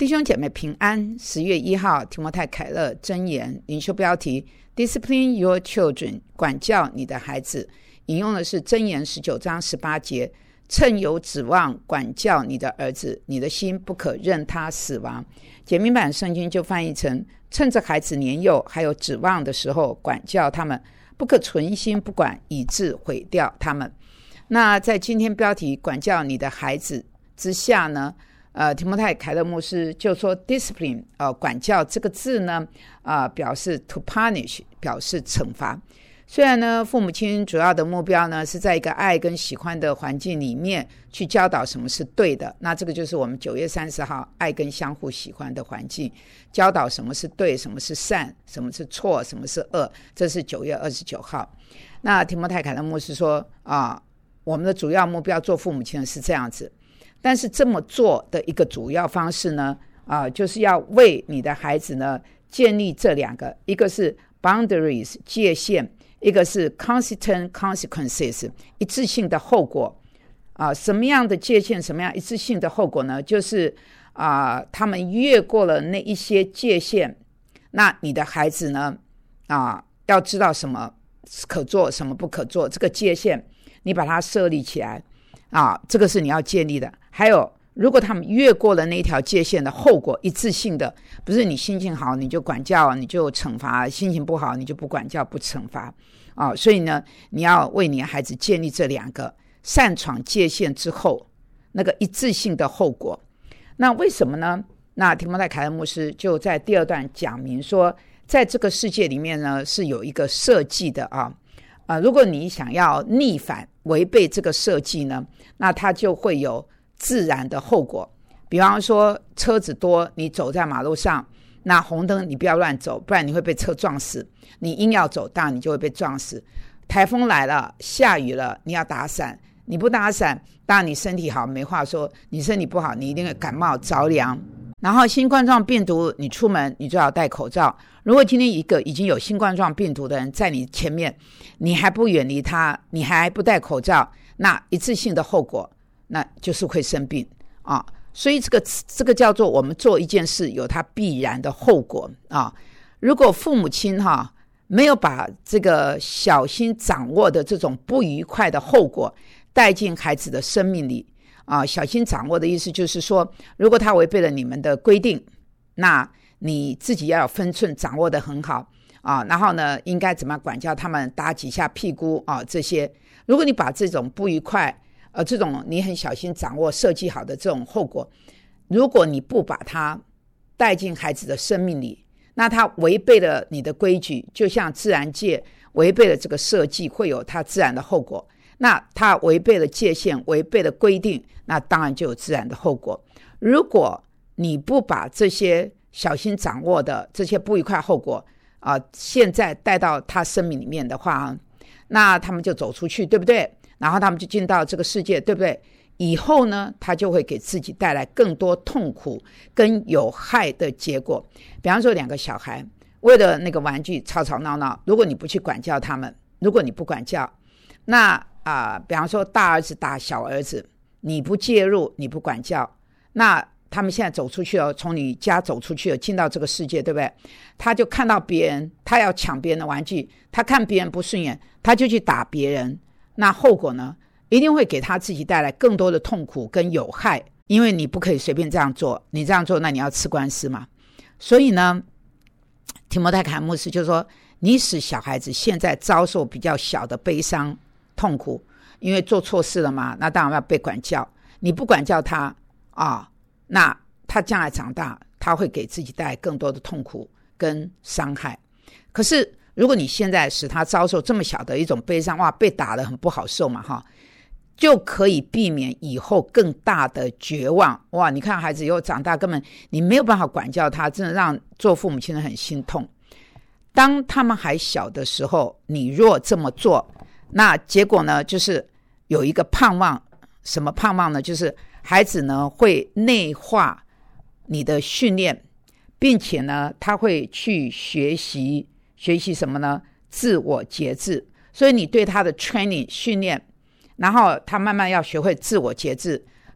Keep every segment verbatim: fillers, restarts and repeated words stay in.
弟兄姐妹平安。十月一号，提摩太凯勒箴言领袖标题 Discipline your children， 管教你的孩子。引用的是箴言十九章十八节，趁有指望管教你的儿子，你的心不可任他死亡。简明版圣经就翻译成，趁着孩子年幼还有指望的时候管教他们，不可存心不管，以致毁掉他们。那在今天标题管教你的孩子之下呢，呃，提摩太凯勒牧师就说 discipline， 呃，管教这个字呢，呃，表示 to punish， 表示惩罚。虽然呢，父母亲主要的目标呢是在一个爱跟喜欢的环境里面去教导什么是对的，那这个就是我们九月三十号爱跟相互喜欢的环境，教导什么是对，什么是善，什么是错，什么是恶，这是九月二十九号。那提摩太凯勒牧师说啊，我们的主要目标做父母亲的是这样子。但是这么做的一个主要方式呢，啊、呃，就是要为你的孩子呢建立这两个，一个是 boundaries 界限，一个是 consistent consequences 一致性的后果。啊、呃，什么样的界限，什么样一致性的后果呢？就是啊、呃，他们越过了那一些界限，那你的孩子呢，啊、呃，要知道什么可做，什么不可做，这个界限你把它设立起来。啊，这个是你要建立的。还有，如果他们越过了那条界限的后果一致性的，不是你心情好你就管教你就惩罚，心情不好你就不管教不惩罚啊。所以呢，你要为你的孩子建立这两个擅闯界限之后那个一致性的后果。那为什么呢？那提摩太凯勒牧师就在第二段讲明说，在这个世界里面呢是有一个设计的啊。呃，如果你想要逆反违背这个设计呢，那它就会有自然的后果。比方说车子多，你走在马路上，那红灯你不要乱走，不然你会被车撞死。你硬要走，当然你就会被撞死。台风来了，下雨了，你要打伞，你不打伞，当然你身体好没话说，你身体不好你一定会感冒着凉。然后新冠状病毒你出门你就要戴口罩，如果今天一个已经有新冠状病毒的人在你前面，你还不远离他，你还不戴口罩，那一次性的后果那就是会生病啊。所以这个这个叫做我们做一件事有它必然的后果啊。如果父母亲哈、啊、没有把这个小心掌握的这种不愉快的后果带进孩子的生命里啊，小心掌握的意思就是说，如果他违背了你们的规定，那你自己要有分寸，掌握得很好啊。然后呢，应该怎么管教他们，打几下屁股啊，这些。如果你把这种不愉快，呃，这种你很小心掌握、设计好的这种后果，如果你不把它带进孩子的生命里，那他违背了你的规矩，就像自然界违背了这个设计，会有它自然的后果。那他违背了界限，违背了规定，那当然就有自然的后果。如果你不把这些小心掌握的这些不愉快后果啊、呃，现在带到他生命里面的话，那他们就走出去，对不对？然后他们就进到这个世界，对不对？以后呢，他就会给自己带来更多痛苦跟有害的结果。比方说，两个小孩为了那个玩具吵吵闹闹，如果你不去管教他们，如果你不管教，那啊、呃，比方说大儿子打小儿子，你不介入，你不管教，那他们现在走出去了，从你家走出去了，进到这个世界，对不对？他就看到别人，他要抢别人的玩具，他看别人不顺眼，他就去打别人，那后果呢，一定会给他自己带来更多的痛苦跟有害，因为你不可以随便这样做，你这样做，那你要吃官司嘛。所以呢，提摩太凯勒牧师就说，你使小孩子现在遭受比较小的悲伤痛苦，因为做错事了嘛，那当然要被管教。你不管教他啊，那他将来长大，他会给自己带来更多的痛苦跟伤害。可是如果你现在使他遭受这么小的一种悲伤，哇，被打得很不好受嘛，哈，就可以避免以后更大的绝望。哇，你看孩子以后长大，根本你没有办法管教他，真的让做父母亲的很心痛。当他们还小的时候，你若这么做，那结果呢，就是有一个盼望。什么盼望呢？就是孩子呢会内化你的训练，并且呢他会去学习学习什么呢？自我节制。所以你对他的 training 训练，然后他慢慢要学会自我节制，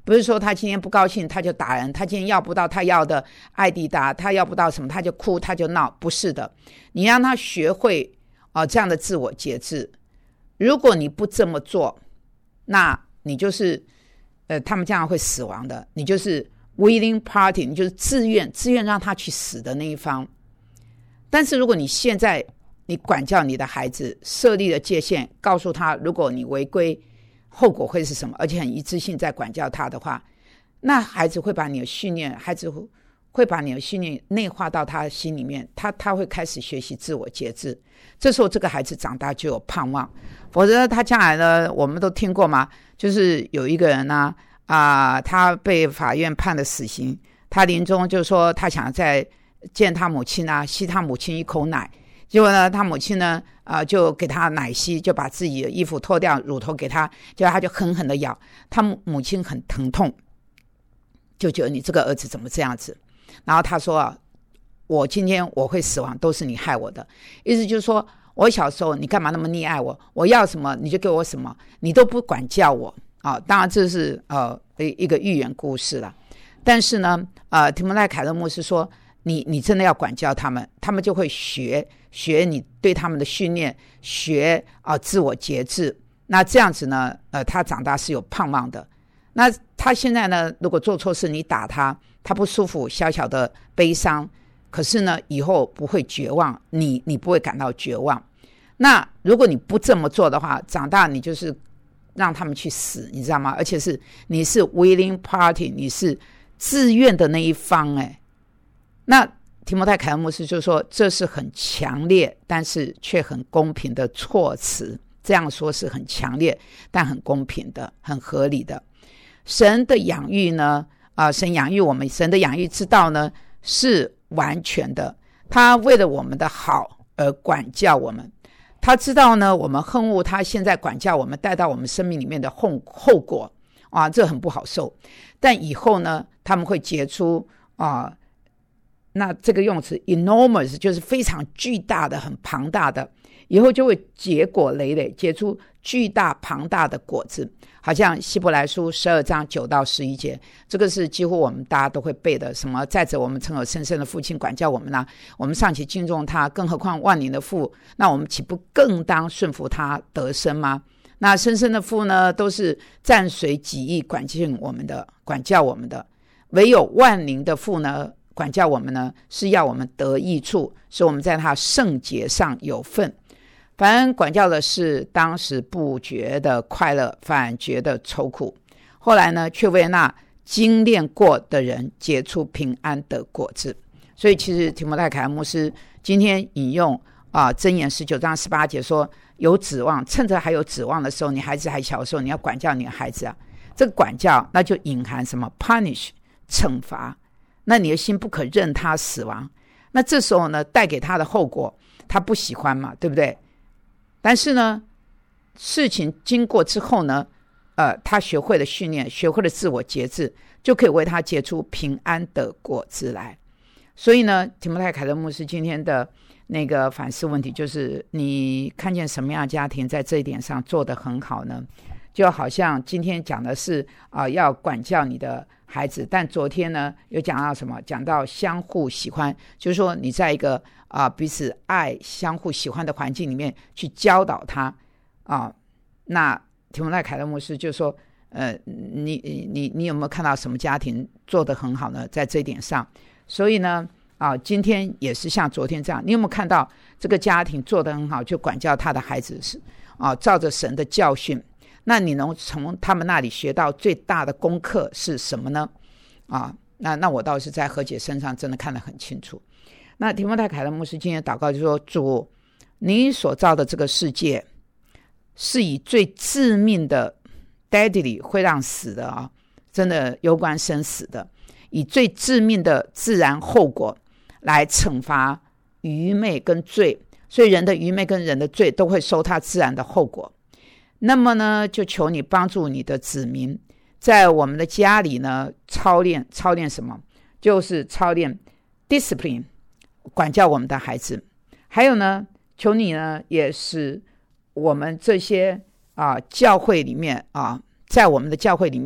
不是说他今天不高兴他就打人，他今天要不到他要的艾迪达，他要不到什么他就哭他就闹，不是的。你让他学会、呃、这样的自我节制。如果你不这么做，那你就是呃，他们这样会死亡的，你就是 willing party， 你就是自愿自愿让他去死的那一方。但是如果你现在你管教你的孩子，设立了界限，告诉他如果你违规后果会是什么，而且很一致性在管教他的话，那孩子会把你的训练，孩子会把你的训练内化到他的心里面，他他会开始学习自我节制。这时候这个孩子长大就有盼望，否则他将来呢，我们都听过嘛，就是有一个人呢、啊呃、他被法院判了死刑，他临终就说他想再见他母亲啊，吸他母亲一口奶，结果呢他母亲呢呃，就给他奶昔，就把自己的衣服脱掉，乳头给他，结果他就狠狠的咬，他母亲很疼痛，就觉得你这个儿子怎么这样子。然后他说啊，我今天我会死亡都是你害我的，意思就是说我小时候你干嘛那么溺爱我，我要什么你就给我什么，你都不管教我啊。当然这是呃一个寓言故事了，但是呢呃提摩太凯勒牧师说你你真的要管教他们，他们就会学学你对他们的训练，学啊、呃、自我节制。那这样子呢呃他长大是有盼望的。那他现在呢如果做错事你打他，他不舒服小小的悲伤，可是呢以后不会绝望，你你不会感到绝望。那如果你不这么做的话，长大你就是让他们去死，你知道吗？而且是你是 willing party， 你是自愿的那一方。哎，那提摩太凯勒牧师就说这是很强烈但是却很公平的措辞，这样说是很强烈但很公平的，很合理的。神的养育呢啊、呃，神养育我们，神的养育之道呢是完全的，他为了我们的好而管教我们，他知道呢我们恨恶他现在管教我们带到我们生命里面的后后果啊，这很不好受，但以后呢他们会结出啊、呃，那这个用词 enormous 就是非常巨大的很庞大的，以后就会结果累累，结出巨大庞大的果子。好像希伯来书十二章九到十一节，这个是几乎我们大家都会背的，什么再者我们曾有深深的父亲管教我们呢、啊，我们尚且敬重他，更何况万灵的父，那我们岂不更当顺服他得生吗？那深深的父呢都是暂随己意管教我们的管教我们的，唯有万灵的父呢管教我们呢是要我们得益处，使我们在他圣洁上有份。凡管教的事当时不觉得快乐，反觉得愁苦，后来呢却为那经练过的人结出平安的果子。所以其实提摩太凯勒牧师今天引用啊箴言十九章十八节说，有指望，趁着还有指望的时候，你孩子还小的时候，你要管教你的孩子啊。这个管教那就隐含什么 punish 惩罚，那你的心不可任他死亡，那这时候呢带给他的后果他不喜欢嘛，对不对？但是呢事情经过之后呢呃，他学会了训练，学会了自我节制，就可以为他结出平安的果子来。所以呢提摩太凯勒牧师今天的那个反思问题就是，你看见什么样的家庭在这一点上做得很好呢？就好像今天讲的是啊、呃，要管教你的孩子，但昨天呢有讲到什么？讲到相互喜欢，就是说你在一个啊、呃、彼此爱相互喜欢的环境里面去教导他啊、呃。那提摩太凯勒牧师就说呃，你你你有没有看到什么家庭做得很好呢？在这一点上，所以呢啊，今天也是像昨天这样，你有没有看到这个家庭做得很好，就管教他的孩子是啊，照着神的教训？那你能从他们那里学到最大的功课是什么呢？啊，那那我倒是在何姐身上真的看得很清楚。那提摩太凯勒牧师今天祷告就说，主，你所造的这个世界是以最致命的 deadly 会让死的啊，真的攸关生死的，以最致命的自然后果来惩罚愚昧跟罪，所以人的愚昧跟人的罪都会受他自然的后果。那么呢就求你帮助你的子民在我们的家里呢操练操练什么？就是操练 discipline 管教我们的孩子。还有呢求你呢也使我们这些啊教会里面啊，在我们的教会里面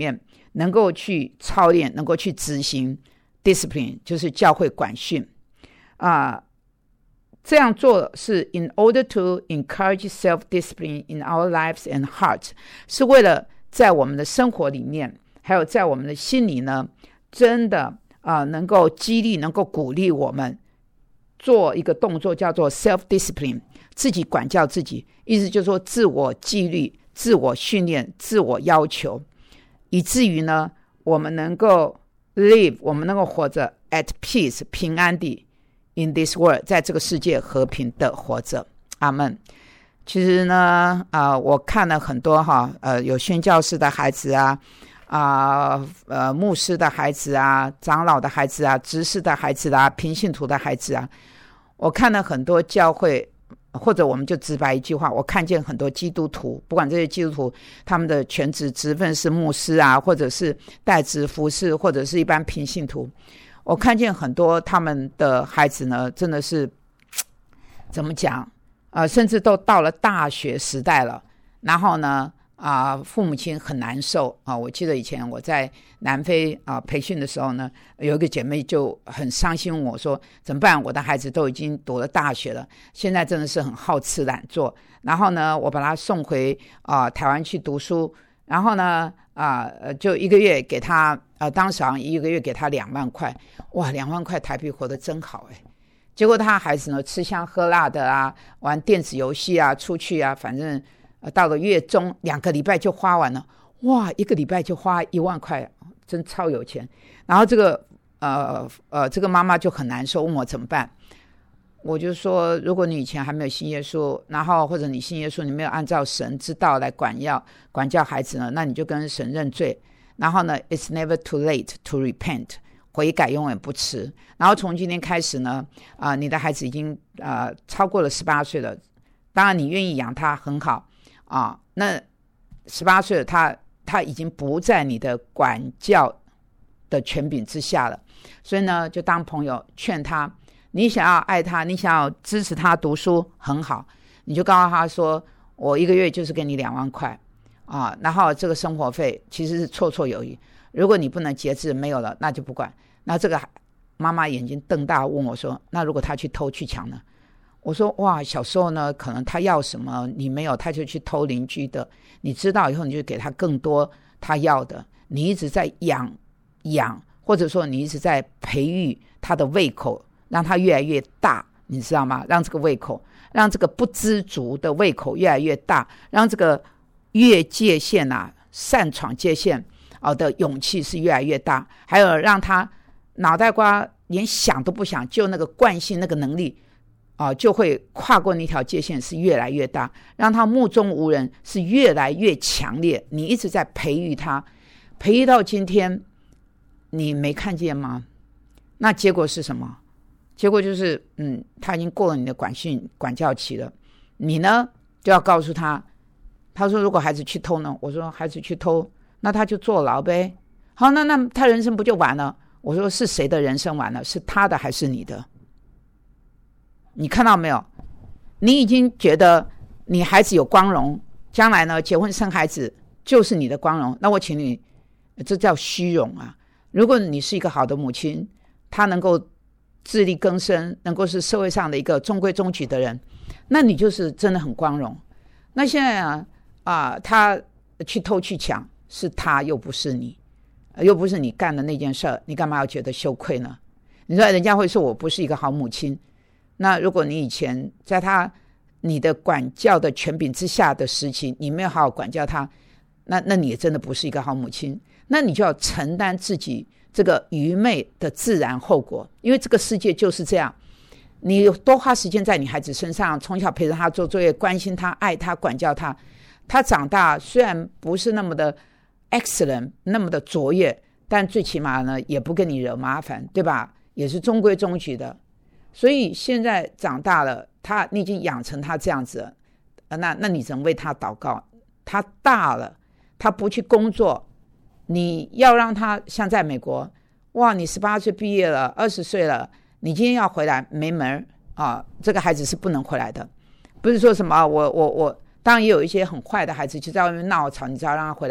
能够去操练，能够去执行 discipline， 就是教会管训啊、呃。这样做是 in order to encourage self-discipline in our lives and hearts， 是为了在我们的生活里面，还有在我们的心里呢，真的啊、呃，能够激励，能够鼓励我们做一个动作，叫做 self-discipline， 自己管教自己，意思就是说自我纪律、自我训练、自我要求，以至于呢，我们能够 live， 我们能够活着 at peace， 平安地 in this world， 在这个世界和平的活着。阿们。其实呢，啊、呃，我看了很多哈，呃，有宣教士的孩子啊，啊、呃，呃，牧师的孩子啊，长老的孩子啊，执事的孩子啊，平信徒的孩子啊，我看了很多教会，或者我们就直白一句话，我看见很多基督徒，不管这些基督徒他们的全职职分是牧师啊，或者是代职服侍，或者是一般平信徒，我看见很多他们的孩子呢，真的是怎么讲？呃，甚至都到了大学时代了，然后呢，啊、呃，父母亲很难受啊、呃。我记得以前我在南非啊、呃、培训的时候呢，有一个姐妹就很伤心问我说：“怎么办？我的孩子都已经读了大学了，现在真的是很好吃懒做。然后呢，我把他送回啊、呃、台湾去读书，然后呢，啊、呃、就一个月给他呃，当时好像一个月给他两万块，哇，两万块台币活得真好哎。”结果他孩子呢，吃香喝辣的啊，玩电子游戏啊，出去啊，反正、呃、到了月中两个礼拜就花完了，哇，一个礼拜就花一万块，真超有钱。然后这个呃呃，这个妈妈就很难受，问我怎么办。我就说，如果你以前还没有信耶稣，然后或者你信耶稣，你没有按照神之道来管教管教孩子呢，那你就跟神认罪。然后呢 ，it's never too late to repent。悔改永远不迟。然后从今天开始呢，啊、呃，你的孩子已经呃超过了十八岁了，当然你愿意养他很好啊、呃。那十八岁了，他他已经不在你的管教的权柄之下了，所以呢，就当朋友劝他，你想要爱他，你想要支持他读书很好，你就告诉他说，我一个月就是给你两万块啊，然后这个生活费其实是绰绰有余。如果你不能节制，没有了，那就不管。那这个妈妈眼睛瞪大问我说，那如果他去偷去抢呢？我说，哇，小时候呢，可能他要什么你没有，他就去偷邻居的，你知道以后你就给他更多他要的，你一直在养养，或者说你一直在培育他的胃口，让他越来越大，你知道吗？让这个胃口，让这个不知足的胃口越来越大，让这个越界限啊，擅闯界限哦的勇气是越来越大，还有让他脑袋瓜连想都不想，就那个惯性那个能力啊、呃，就会跨过那条界限是越来越大，让他目中无人是越来越强烈。你一直在培育他，培育到今天，你没看见吗？那结果是什么？结果就是，嗯，他已经过了你的管训管教期了，你呢就要告诉他。他说，如果孩子去偷呢？我说，孩子去偷。那他就坐牢呗。好，那那他人生不就完了？我说是谁的人生完了？是他的还是你的？你看到没有？你已经觉得你孩子有光荣，将来呢结婚生孩子就是你的光荣。那我请你，这叫虚荣啊！如果你是一个好的母亲，他能够自力更生，能够是社会上的一个中规中矩的人，那你就是真的很光荣。那现在啊啊，他去偷去抢。是他又不是你，又不是你干的那件事儿，你干嘛要觉得羞愧呢？你说人家会说我不是一个好母亲，那如果你以前在他你的管教的权柄之下的时期，你没有好好管教他，那那你也真的不是一个好母亲，那你就要承担自己这个愚昧的自然后果，因为这个世界就是这样。你多花时间在你孩子身上，从小陪着他做作业，关心他，爱他，管教他，他长大虽然不是那么的excellent 那么的卓越，但最起码呢也不跟你惹麻烦，对吧？也是中规中矩的。所以现在长大了，他你已经养成他这样子了，那那你只能为他祷告。他大了，他不去工作，你要让他像在美国，哇，你十八岁毕业了，二十岁了，你今天要回来没门啊！这个孩子是不能回来的。不是说什么我我我，当然也有一些很坏的孩子就在外面闹吵，你只要让他回来。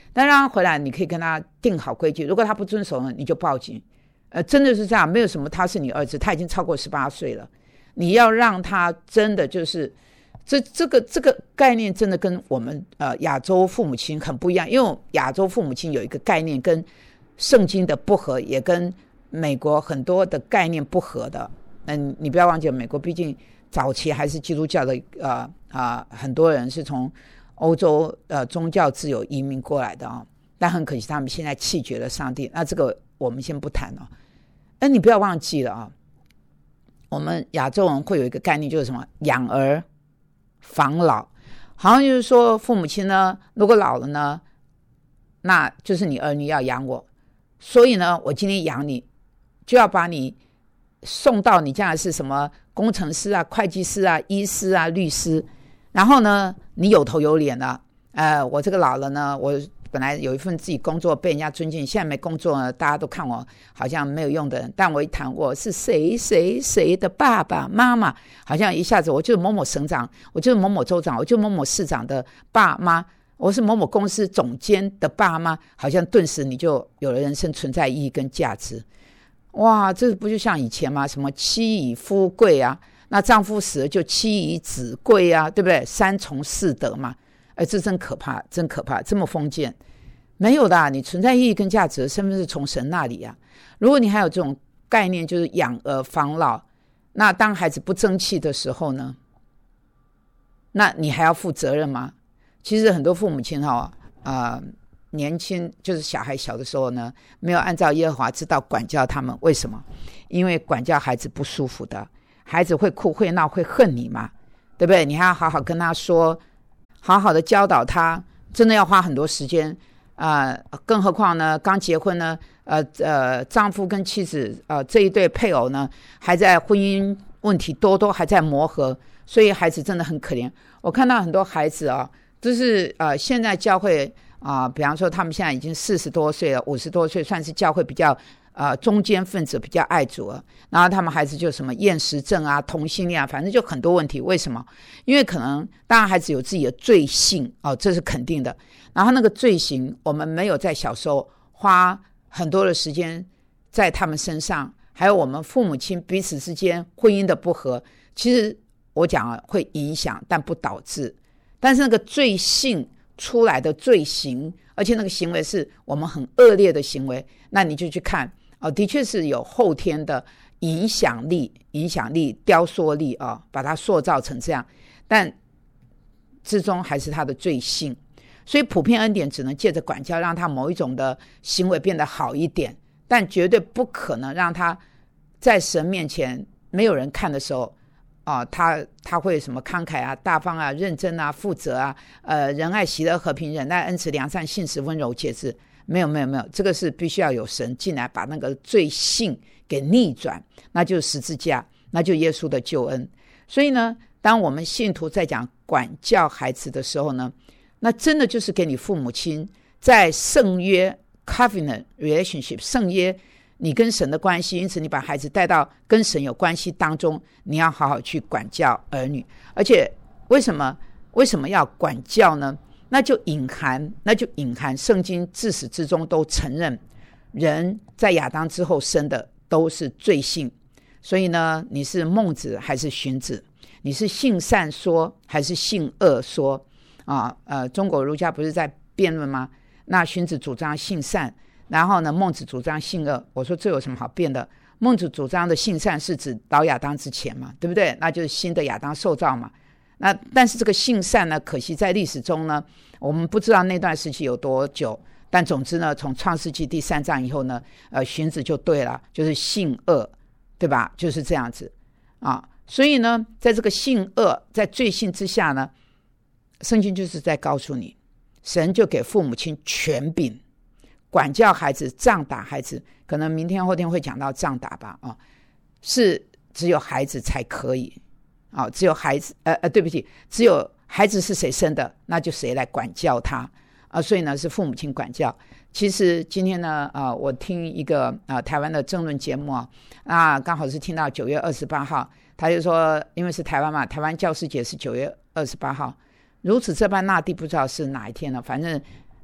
但让他回来，你可以跟他定好规矩，如果他不遵守呢，你就报警。呃，真的是这样，没有什么他是你儿子，他已经超过十八岁了，你要让他真的就是这这个这个概念真的跟我们呃亚洲父母亲很不一样，因为亚洲父母亲有一个概念跟圣经的不合，也跟美国很多的概念不合的。嗯，你不要忘记，美国毕竟早期还是基督教的，呃啊、呃，很多人是从欧洲呃宗教自由移民过来的啊、哦，但很可惜他们现在弃绝了上帝。那这个我们先不谈了、哦。哎，你不要忘记了啊、哦，我们亚洲人会有一个概念，就是什么养儿防老，好像就是说父母亲呢，如果老了呢，那就是你儿女要养我，所以呢，我今天养你，就要把你送到你将来是什么工程师啊、会计师啊、医师啊、律师，然后呢，你有头有脸了，呃，我这个老了呢，我本来有一份自己工作被人家尊敬，现在没工作呢，大家都看我好像没有用的人，但我一谈我是谁谁谁的爸爸妈妈，好像一下子我就是某某省长，我就是某某州长，我就是某某市长的爸妈，我是某某公司总监的爸妈，好像顿时你就有了人生存在意义跟价值。哇，这不就像以前吗？什么妻以夫贵啊，那丈夫死了就妻以子贵啊，对不对？三从四德嘛。哎，这真可怕，真可怕，这么封建。没有的、啊，你存在意义跟价值的身份是从神那里啊。如果你还有这种概念，就是养儿防老，那当孩子不争气的时候呢，那你还要负责任吗？其实很多父母亲哈、哦、啊、呃，年轻就是小孩小的时候呢，没有按照耶和华之道管教他们，为什么？因为管教孩子不舒服的，孩子会哭会闹会恨你嘛，对不对？你还要好好跟他说，好好的教导他，真的要花很多时间啊、呃！更何况呢，刚结婚呢，呃呃，丈夫跟妻子呃这一对配偶呢，还在婚姻问题多多还在磨合，所以孩子真的很可怜。我看到很多孩子啊，就是呃现在教会啊、呃，比方说他们现在已经四十多岁了，五十多岁，算是教会比较呃中间分子，比较爱主了。然后他们孩子就什么厌食症啊、同性恋啊，反正就很多问题。为什么？因为可能当然孩子有自己的罪性哦，这是肯定的。然后那个罪行，我们没有在小时候花很多的时间在他们身上，还有我们父母亲彼此之间婚姻的不和，其实我讲了会影响，但不导致。但是那个罪性出来的罪行，而且那个行为是我们很恶劣的行为，那你就去看哦，的确是有后天的影响力、影响力、雕塑力啊、哦，把它塑造成这样，但之中还是他的罪性。所以普遍恩典只能借着管教让他某一种的行为变得好一点，但绝对不可能让他在神面前没有人看的时候啊，他他会什么慷慨啊、大方啊、认真啊、负责啊、呃仁爱、喜乐、和平、忍耐、恩慈、良善、信实、温柔、节制。没有没有没有，这个是必须要有神进来把那个罪性给逆转，那就是十字架，那就是耶稣的救恩。所以呢，当我们信徒在讲管教孩子的时候呢，那真的就是给你父母亲在圣约 covenant relationship 圣约你跟神的关系，因此你把孩子带到跟神有关系当中，你要好好去管教儿女。而且为什么为什么要管教呢？那就隐含那就隐含圣经自始至终都承认人在亚当之后生的都是罪性。所以呢，你是孟子还是荀子，你是信善说还是信恶说啊？呃，中国儒家不是在辩论吗？那荀子主张信善，然后呢，孟子主张信恶。我说这有什么好辩的？孟子主张的信善是指到亚当之前嘛，对不对？那就是新的亚当受造嘛。那但是这个信善呢，可惜在历史中呢，我们不知道那段时期有多久。但总之呢，从创世纪第三章以后呢，呃，荀子就对了，就是信恶，对吧？就是这样子啊。所以呢，在这个信恶，在罪性之下呢，圣经就是在告诉你，神就给父母亲权柄，管教孩子、杖打孩子。可能明天后天会讲到杖打吧，啊，是只有孩子才可以。哦，只有孩子，呃呃，对不起，只有孩子是谁生的，那就谁来管教他啊、呃？所以呢，是父母亲管教。其实今天呢，呃，我听一个啊、呃、台湾的政论节目啊，那刚好是听到九月二十八号，他就说，因为是台湾嘛，台湾教师节是九月二十八号，如此这般那地，不知道是哪一天了。反正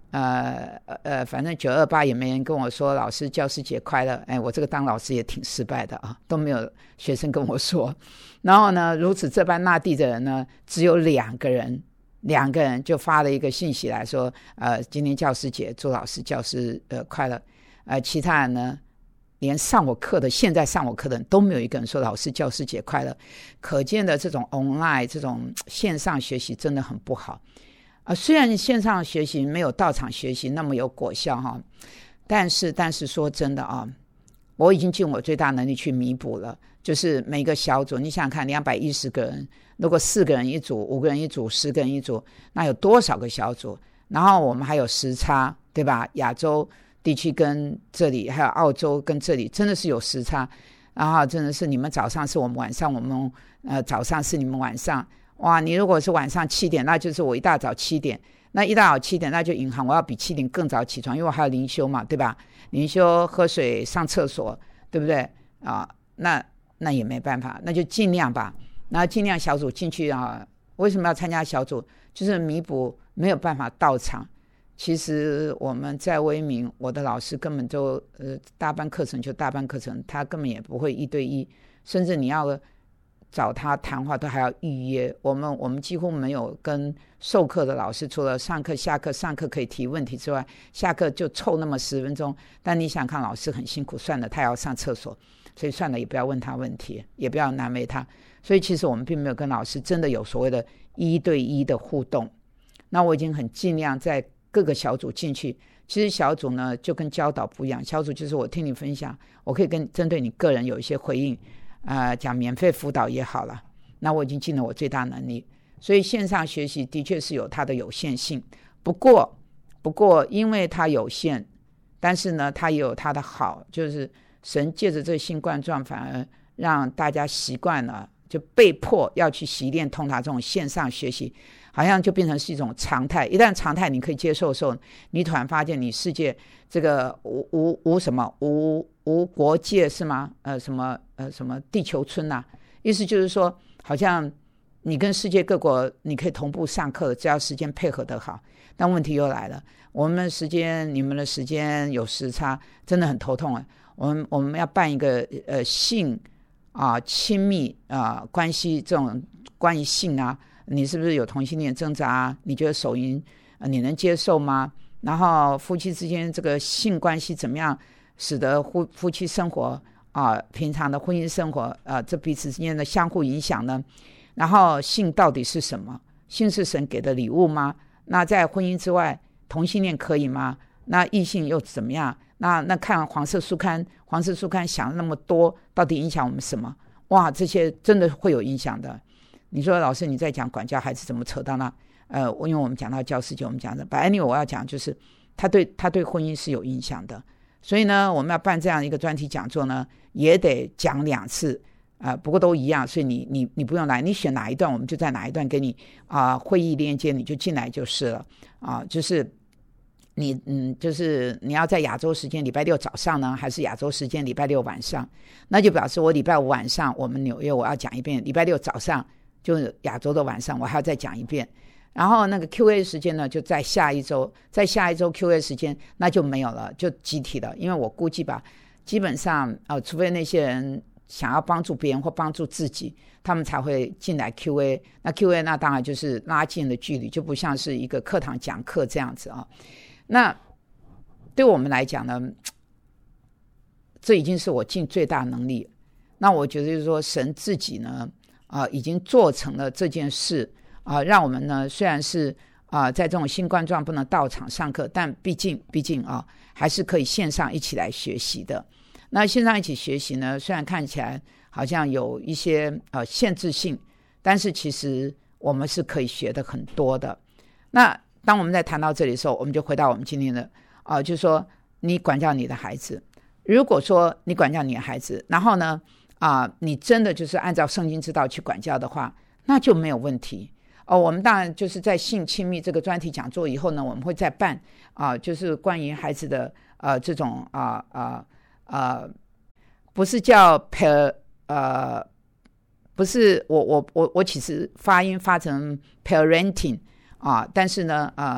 呃呃，反正九二八也没人跟我说老师教师节快乐，哎，我这个当老师也挺失败的啊，都没有学生跟我说。然后呢，如此这般那地的人呢，只有两个人，两个人就发了一个信息来说，呃，今天教师节，祝老师教师呃快乐。呃，其他人呢，连上我课的，现在上我课的人都没有一个人说老师教师节快乐。可见的这种 online 这种线上学习真的很不好。啊、呃，虽然线上学习没有到场学习那么有果效哈，但是但是说真的啊，我已经尽我最大能力去弥补了。就是每个小组，你想想看，两百一十个人，如果四个人一组，五个人一组，十个人一组，那有多少个小组？然后我们还有时差，对吧？亚洲地区跟这里，还有澳洲跟这里，真的是有时差。然后真的是你们早上是我们晚上，我们呃早上是你们晚上。哇，你如果是晚上七点，那就是我一大早七点，那一大早七点那就银行我要比七点更早起床，因为我还有灵修嘛，对吧？灵修、喝水、上厕所，对不对啊？那那也没办法，那就尽量吧。然后尽量小组进去啊。为什么要参加小组？就是弥补没有办法到场。其实我们在威明，我的老师根本就呃大班课程就大班课程，他根本也不会一对一，甚至你要找他谈话都还要预约。我们我们几乎没有跟授课的老师，除了上课下课，上课可以提问题之外，下课就凑那么十分钟。但你想看老师很辛苦，算了，他要上厕所，所以算了，也不要问他问题，也不要难为他。所以其实我们并没有跟老师真的有所谓的一对一的互动。那我已经很尽量在各个小组进去。其实小组呢就跟教导不一样，小组就是我听你分享，我可以跟针对你个人有一些回应，呃，讲免费辅导也好了。那我已经尽了我最大能力。所以线上学习的确是有它的有限性，不过不过因为它有限，但是呢它也有它的好，就是神借着这个新冠状反而让大家习惯了，就被迫要去习练通达这种线上学习，好像就变成是一种常态。一旦常态你可以接受的时候，你突然发现你世界这个无无无什么无无国界是吗？呃什么呃什么地球村啊？意思就是说，好像你跟世界各国你可以同步上课，只要时间配合得好。但问题又来了，我们的时间你们的时间有时差，真的很头痛啊。我们我们要办一个呃性啊亲密啊关系，这种关于性啊，你是不是有同性恋挣扎啊？你觉得手淫、呃、你能接受吗？然后夫妻之间这个性关系怎么样使得夫夫妻生活啊平常的婚姻生活啊这彼此之间的相互影响呢？然后性到底是什么？性是神给的礼物吗？那在婚姻之外，同性恋可以吗？那异性又怎么样？那那看黄色书刊，黄色书刊想了那么多，到底影响我们什么？哇，这些真的会有影响的。你说老师你在讲管教孩子怎么扯到那？呃，因为我们讲到教师节，我们讲的，but anyway我要讲就是他对他对婚姻是有影响的。所以呢，我们要办这样一个专题讲座呢，也得讲两次。呃，不过都一样，所以你你你不用来，你选哪一段，我们就在哪一段给你啊、呃、会议链接，你就进来就是了啊、呃，就是你嗯，就是你要在亚洲时间礼拜六早上呢，还是亚洲时间礼拜六晚上？那就表示我礼拜五晚上我们纽约我要讲一遍，礼拜六早上就是亚洲的晚上我还要再讲一遍，然后那个 Q A 时间呢就在下一周，在下一周 Q A 时间那就没有了，就集体了，因为我估计吧，基本上呃，除非那些人想要帮助别人或帮助自己，他们才会进来 Q A。 那 Q A 那当然就是拉近了距离，就不像是一个课堂讲课这样子啊。那对我们来讲呢，这已经是我尽最大能力。那我觉得就是说神自己呢啊、呃，已经做成了这件事啊、呃，让我们呢虽然是啊、呃，在这种新冠状不能到场上课，但毕竟毕竟啊，还是可以线上一起来学习的。那线上一起学习呢，虽然看起来好像有一些呃限制性，但是其实我们是可以学的很多的。那当我们在谈到这里的时候，我们就回到我们今天的啊、呃，就是说你管教你的孩子，如果说你管教你的孩子，然后呢啊、呃，你真的就是按照圣经之道去管教的话，那就没有问题。哦，我们当然就是在性亲密这个专题讲座以后呢，我们会再办啊、呃，就是关于孩子的呃这种啊啊。呃呃，不是叫 per 呃，不是我我我我其实发音发成 parenting 啊，但是呢，呃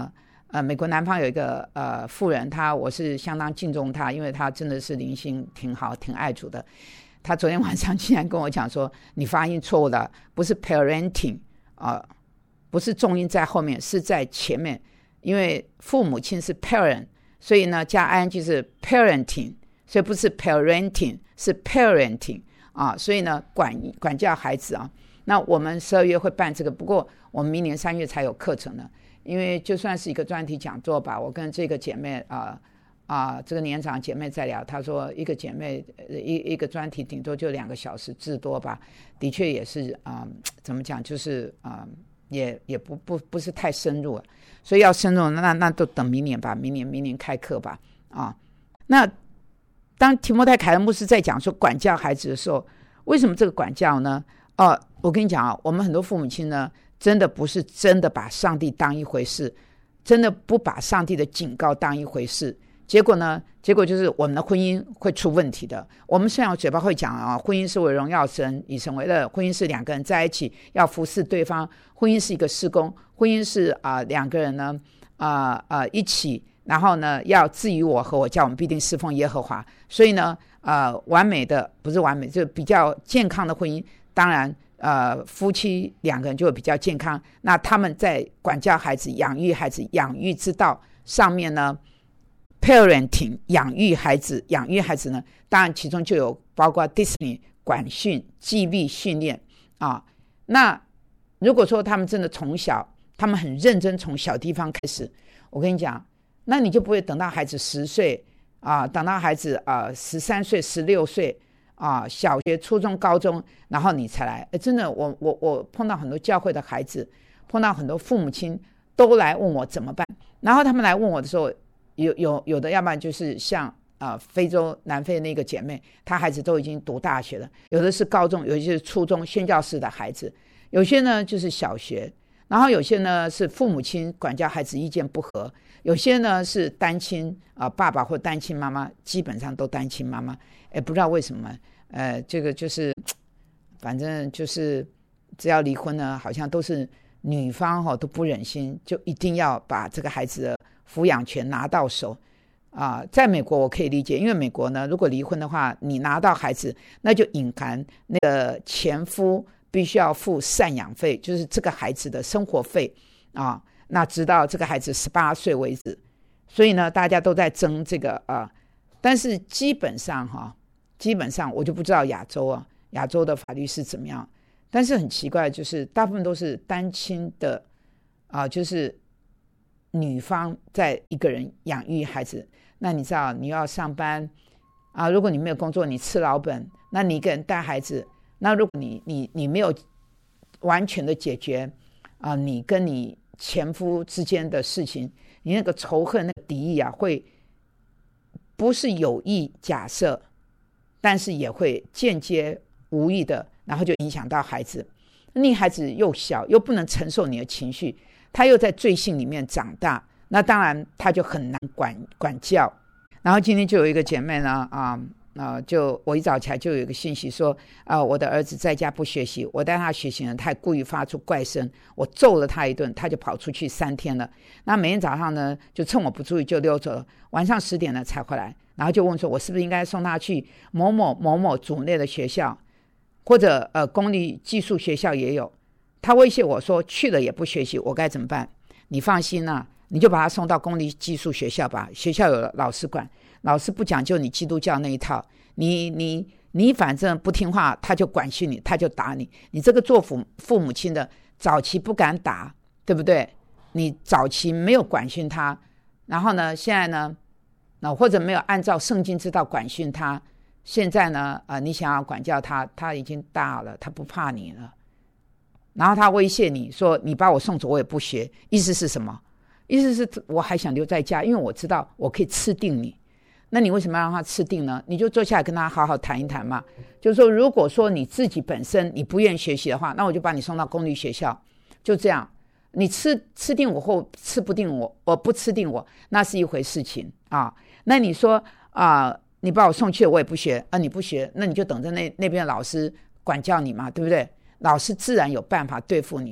呃，美国南方有一个呃妇人，她我是相当敬重她，因为她真的是灵性挺好，挺爱主的。她昨天晚上竟然跟我讲说，你发音错误了，不是 parenting 啊、呃，不是重音在后面，是在前面，因为父母亲是 parent， 所以呢加 ing 是 parenting， 所以不是 parenting， 是 parenting 啊，所以呢管管教孩子啊。那我们十二月会办这个，不过我们明年三月才有课程呢。因为就算是一个专题讲座吧，我跟这个姐妹啊啊、呃呃，这个年长姐妹在聊，她说一个姐妹一一个专题顶多就两个小时至多吧，的确也是啊、呃，怎么讲，就是啊、呃，也也不不不是太深入了，所以要深入，那那都等明年吧，明年明年开课吧啊。那当提摩太凯勒牧师在讲说管教孩子的时候，为什么这个管教呢？哦、呃，我跟你讲啊，我们很多父母亲呢。真的不是真的把上帝当一回事，真的不把上帝的警告当一回事，结果呢结果就是我们的婚姻会出问题的。我们虽然嘴巴会讲啊，婚姻是为荣耀神，以神为乐，婚姻是两个人在一起要服侍对方，婚姻是一个事工，婚姻是啊、呃、两个人呢啊啊、呃呃、一起，然后呢要至于我和我叫我们必定侍奉耶和华。所以呢呃完美的不是完美，就比较健康的婚姻，当然呃，夫妻两个人就会比较健康。那他们在管教孩子、养育孩子、养育之道上面呢 ，parenting 养育孩子、养育孩子呢，当然其中就有包括 discipline 管训、纪律训练啊。那如果说他们真的从小，他们很认真从小地方开始，我跟你讲，那你就不会等到孩子十岁啊，等到孩子啊十三岁、十六岁。啊，小学、初中、高中，然后你才来。真的，我我我碰到很多教会的孩子，碰到很多父母亲都来问我怎么办。然后他们来问我的时候，有有有的，要不然就是像啊、呃、非洲南非那个姐妹，她孩子都已经读大学了，有的是高中，有些是初中宣教士的孩子，有些呢就是小学，然后有些呢是父母亲管教孩子意见不合，有些呢是单亲啊、呃、爸爸或单亲妈妈，基本上都单亲妈妈。哎，不知道为什么，呃，这个就是，反正就是只要离婚呢，好像都是女方哈、哦、都不忍心，就一定要把这个孩子的抚养权拿到手啊、呃。在美国我可以理解，因为美国呢，如果离婚的话，你拿到孩子，那就隐含那个前夫必须要付赡养费，就是这个孩子的生活费啊。那直到这个孩子十八岁为止，所以呢，大家都在争这个啊、呃。但是基本上哈。基本上我就不知道亚洲啊，亚洲的法律是怎么样。但是很奇怪，就是大部分都是单亲的啊、呃，就是女方在一个人养育孩子。那你知道你要上班啊，如果你没有工作，你吃老本，那你一个人带孩子，那如果你你你没有完全的解决啊、呃，你跟你前夫之间的事情，你那个仇恨、那个敌意啊，会不是有意假设。但是也会间接无意的，然后就影响到孩子。你孩子又小，又不能承受你的情绪，他又在罪性里面长大，那当然他就很难管管教。然后今天就有一个姐妹呢，啊、呃、就我一早起来就有一个信息说，啊、呃，我的儿子在家不学习，我带他学习呢，他还故意发出怪声，我揍了他一顿，他就跑出去三天了。那每天早上呢，就趁我不注意就溜走了，晚上十点呢才回来。然后就问说，我是不是应该送他去某某某某组内的学校，或者呃公立寄宿学校也有。他威胁我说，去了也不学习，我该怎么办？你放心啊，你就把他送到公立寄宿学校吧，学校有老师管，老师不讲究你基督教那一套，你你你反正不听话，他就管训你，他就打你。你这个做父父母亲的，早期不敢打，对不对？你早期没有管训他，然后呢，现在呢？那或者没有按照圣经之道管训他，现在呢，呃，你想要管教他，他已经大了，他不怕你了。然后他威胁你说，你把我送走，我也不学。意思是什么？意思是我还想留在家，因为我知道我可以吃定你。那你为什么要让他吃定呢？你就坐下来跟他好好谈一谈嘛。就是说，如果说你自己本身你不愿意学习的话，那我就把你送到公立学校，就这样。你吃吃定我或吃不定我，我不吃定我，那是一回事情啊。那你说啊、呃，你把我送去了，我也不学啊，你不学，那你就等着那那边的老师管教你嘛，对不对？老师自然有办法对付你。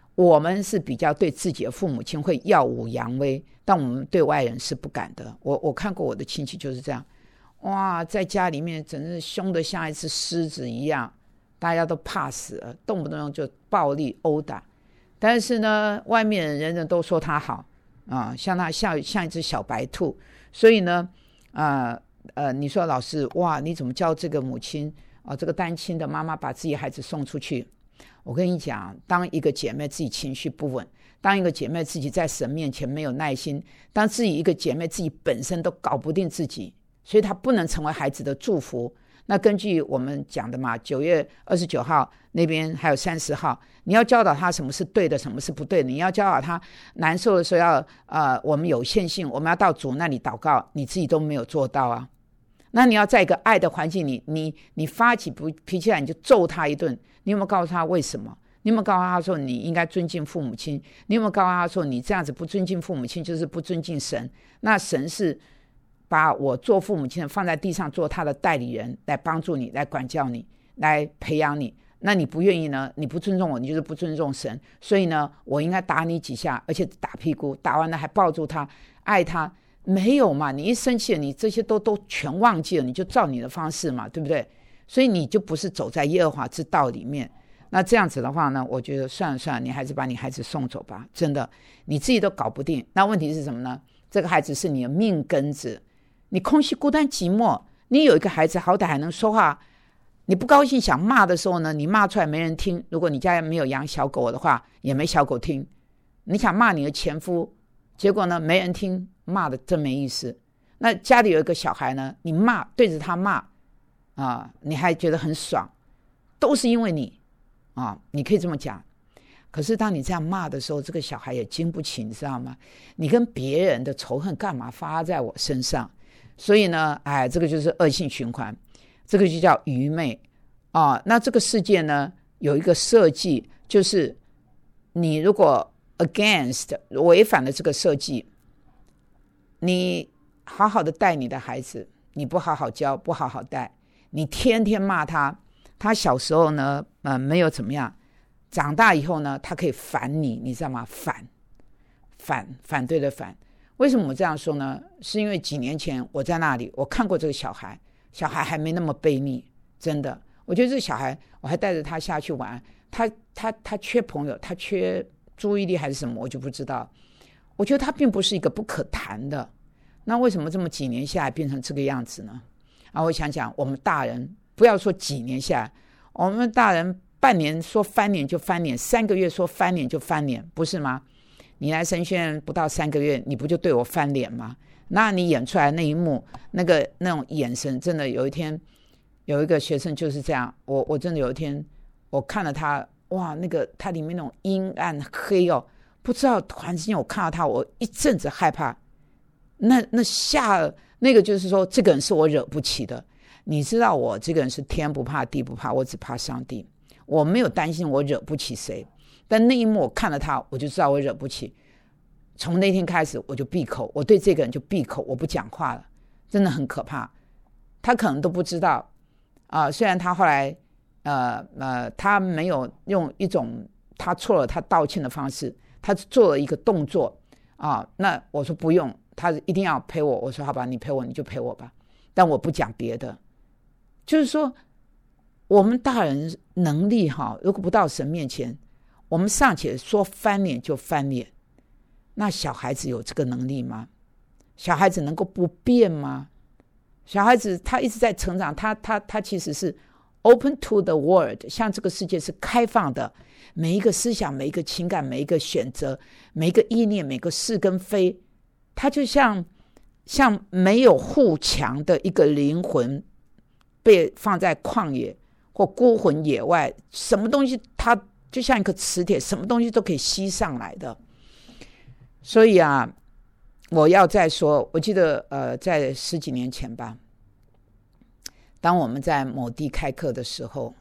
我们是比较对自己的父母亲会耀武扬威，但我们对外人是不敢的。我我看过我的亲戚就是这样，哇，在家里面真是凶得像一只狮子一样，大家都怕死了，动不动就暴力殴打。但是呢，外面人人都说他好啊，像他像像一只小白兔。所以呢，呃呃，你说老师，哇，你怎么教这个母亲啊，这个单亲的妈妈把自己孩子送出去？我跟你讲，当一个姐妹自己情绪不稳，当一个姐妹自己在神面前没有耐心，当自己一个姐妹自己本身都搞不定自己，所以她不能成为孩子的祝福。那根据我们讲的嘛，九月二十九号那边还有三十号，你要教导她什么是对的，什么是不对的。你要教导她难受的时候要呃，我们有限性，我们要到主那里祷告，你自己都没有做到啊。那你要在一个爱的环境里，你你发起脾气来，你就揍他一顿。你有没有告诉他为什么？你有没有告诉他说你应该尊敬父母亲？你有没有告诉他说你这样子不尊敬父母亲就是不尊敬神？那神是把我做父母亲的放在地上做他的代理人，来帮助你，来管教你，来培养你。那你不愿意呢？你不尊重我，你就是不尊重神。所以呢，我应该打你几下，而且打屁股，打完了还抱住他，爱他。没有嘛，你一生气了，你这些都都全忘记了，你就照你的方式嘛，对不对？所以你就不是走在耶和华之道里面。那这样子的话呢，我觉得算了算了，你还是把你孩子送走吧，真的，你自己都搞不定。那问题是什么呢？这个孩子是你的命根子，你空虚孤单寂寞，你有一个孩子好歹还能说话，你不高兴想骂的时候呢，你骂出来没人听。如果你家没有养小狗的话，也没小狗听。你想骂你的前夫，结果呢没人听，骂的真没意思。那家里有一个小孩呢，你骂，对着他骂啊，你还觉得很爽，都是因为你啊，你可以这么讲。可是当你这样骂的时候，这个小孩也经不起，你知道吗？你跟别人的仇恨干嘛发在我身上？所以呢，哎，这个就是恶性循环，这个就叫愚昧啊。那这个世界呢，有一个设计，就是你如果 against 违反了这个设计，你好好的带你的孩子，你不好好教，不好好带，你天天骂他，他小时候呢，呃，没有怎么样，长大以后呢，他可以反你，你知道吗？反，反，反对的反。为什么我这样说呢？是因为几年前我在那里，我看过这个小孩，小孩还没那么悖逆，真的。我觉得这个小孩，我还带着他下去玩，他他他缺朋友，他缺注意力还是什么，我就不知道。我觉得他并不是一个不可谈的。那为什么这么几年下来变成这个样子呢？啊，我想讲，我们大人不要说几年下来，我们大人半年说翻脸就翻脸，三个月说翻脸就翻脸，不是吗？你来神学院不到三个月，你不就对我翻脸吗？那你演出来那一幕，那个那种眼神，真的有一天有一个学生就是这样，我我真的有一天我看了他，哇，那个他里面那种阴暗黑哦，不知道突然之间我看到他，我一阵子害怕，那那下那个就是说这个人是我惹不起的。你知道我这个人是天不怕地不怕，我只怕上帝，我没有担心我惹不起谁。但那一幕我看了他，我就知道我惹不起。从那天开始我就闭口，我对这个人就闭口，我不讲话了，真的很可怕。他可能都不知道啊、呃，虽然他后来呃呃，他没有用一种他错了他道歉的方式，他做了一个动作啊、呃。那我说不用，他一定要陪我，我说好吧，你陪我你就陪我吧，但我不讲别的。就是说我们大人能力哈，如果不到神面前，我们尚且说翻脸就翻脸，那小孩子有这个能力吗？小孩子能够不变吗？小孩子他一直在成长，他他他其实是 open to the world， 向这个世界是开放的，每一个思想，每一个情感，每一个选择，每一个意念，每个是跟非，他就像像没有护墙的一个灵魂，被放在旷野或孤魂野外，什么东西他就像一个磁铁，什么东西都可以吸上来的。所以啊，我要再说，我记得呃，在十几年前吧，当我们在某地开课的时候，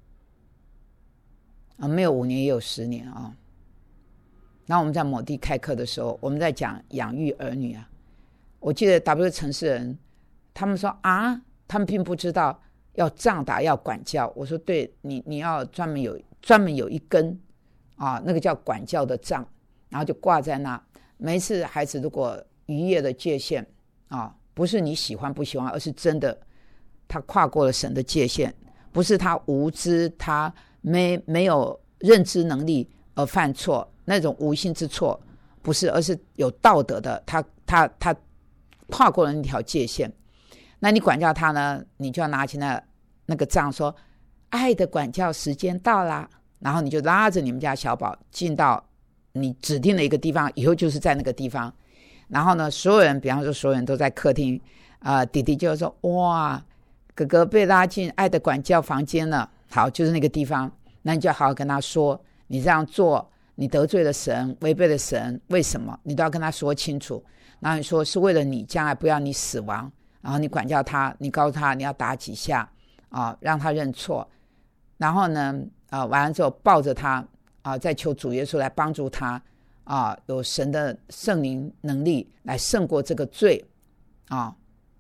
啊，没有五年也有十年啊。那我们在某地开课的时候，我们在讲养育儿女啊。我记得 W 城市人，他们说啊，他们并不知道要杖打，要管教。我说对，你你要专门有专门有一根啊，那个叫管教的杖，然后就挂在那。每一次孩子如果逾越的界限啊，不是你喜欢不喜欢，而是真的他跨过了神的界限，不是他无知，他没没有认知能力而犯错，那种无心之错不是，而是有道德的，他他他跨过了那条界限。那你管教他呢，你就要拿起那那个杖说，爱的管教时间到啦，然后你就拉着你们家小宝进到你指定的一个地方，以后就是在那个地方。然后呢，所有人，比方说所有人都在客厅，呃，弟弟就说，哇，哥哥被拉进爱的管教房间了，好，就是那个地方。那你就好好跟他说，你这样做你得罪了神，违背了神，为什么你都要跟他说清楚。然后你说是为了你将来不要你死亡，然后你管教他，你告诉他你要打几下啊，让他认错。然后呢啊，完了之后抱着他啊，再求主耶稣来帮助他啊，有神的圣灵能力来胜过这个罪啊。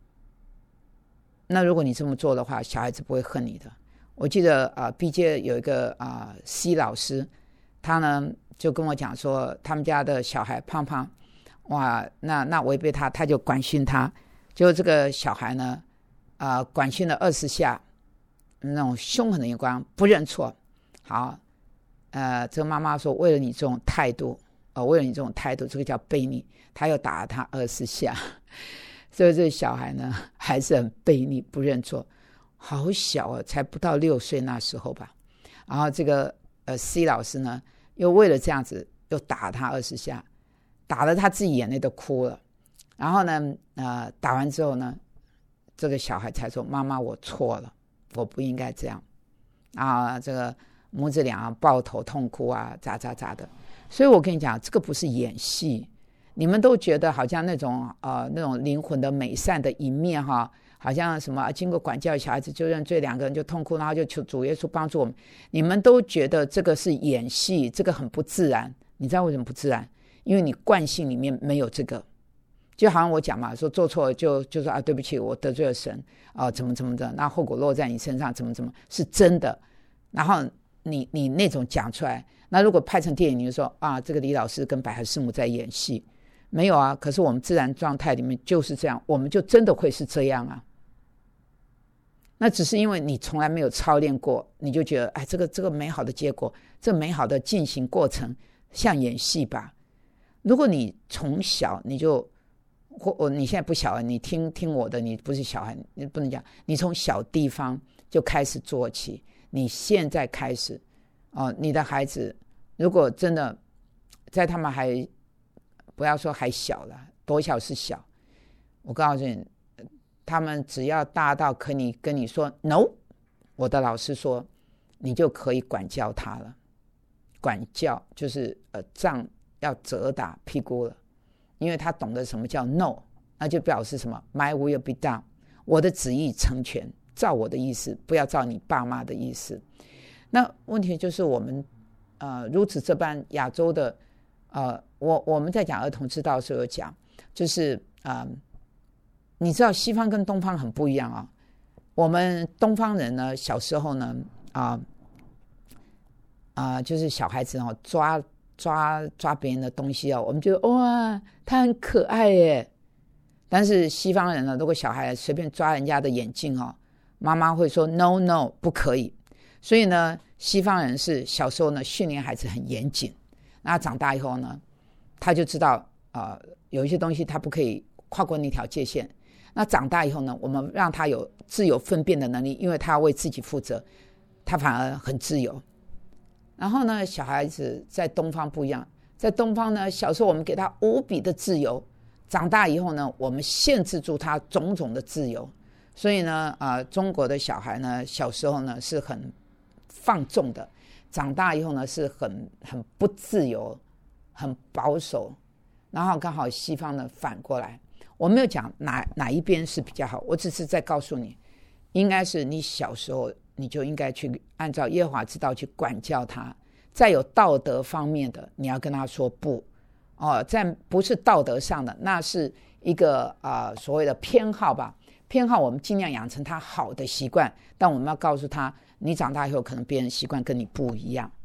那如果你这么做的话，小孩子不会恨你的。我记得啊 ，B J 有一个啊 C 老师，他呢就跟我讲说，他们家的小孩胖胖，哇，那那违背他，他就管训他，结果这个小孩呢，啊、呃，管训了二十下，那种凶狠的眼光，不认错。好，呃，这个妈妈说，为了你这种态度，呃，为了你这种态度，这个叫悖逆，他又打了他二十下，所以这个小孩呢，还是很悖逆，不认错。好小啊，才不到六岁那时候吧。然后这个呃 C 老师呢，又为了这样子，又打他二十下，打得他自己眼泪都哭了。然后呢，呃，打完之后呢，这个小孩才说：“妈妈，我错了，我不应该这样。”啊，这个母子俩抱头痛哭啊，咋咋咋的。所以我跟你讲，这个不是演戏。你们都觉得好像那种呃那种灵魂的美善的一面哈。好像什么经过管教小孩子就认罪，两个人就痛哭，然后就求主耶稣帮助我们。你们都觉得这个是演戏，这个很不自然。你知道为什么不自然？因为你惯性里面没有这个。就好像我讲嘛，说做错了就就说啊，对不起，我得罪了神啊，怎么怎么的，那后果落在你身上，怎么怎么是真的。然后你你那种讲出来，那如果拍成电影，你就说啊，这个李老师跟百合师母在演戏，没有啊。可是我们自然状态里面就是这样，我们就真的会是这样啊。那只是因为你从来没有操练过，你就觉得哎，这个这个美好的结果，这美好的进行过程像演戏吧。如果你从小你就或你现在不小孩，你听听我的，你不是小孩，你不能讲，你从小地方就开始做起，你现在开始哦，你的孩子如果真的在他们还不要说还小了，多小是小，我告诉你。他们只要大到可以跟你说 no， 我的老师说你就可以管教他了。管教就是呃杖要责打屁股了，因为他懂得什么叫 no， 那就表示什么 my will be done， 我的旨意成全，照我的意思，不要照你爸妈的意思。那问题就是我们呃如此这般亚洲的呃我我们在讲儿童之道的时候有讲，就是啊。呃你知道西方跟东方很不一样啊。我们东方人呢，小时候呢，啊、呃、啊、呃，就是小孩子哦，抓抓抓别人的东西哦，我们觉得哇，他很可爱耶。但是西方人呢，如果小孩随便抓人家的眼镜哦，妈妈会说 no no 不可以。所以呢，西方人是小时候呢训练孩子很严谨，那长大以后呢，他就知道啊、呃，有一些东西他不可以跨过那条界限。那长大以后呢，我们让他有自由分辨的能力，因为他要为自己负责，他反而很自由。然后呢，小孩子在东方不一样，在东方呢，小时候我们给他无比的自由，长大以后呢，我们限制住他种种的自由。所以呢，呃，中国的小孩呢，小时候呢是很放纵的，长大以后呢是很很不自由，很保守。然后刚好西方呢反过来。我没有讲哪哪一边是比较好，我只是在告诉你，应该是你小时候你就应该去按照耶和华之道去管教他。再有道德方面的，你要跟他说不哦，在不是道德上的，那是一个呃所谓的偏好吧。偏好我们尽量养成他好的习惯，但我们要告诉他，你长大以后可能别人习惯跟你不一样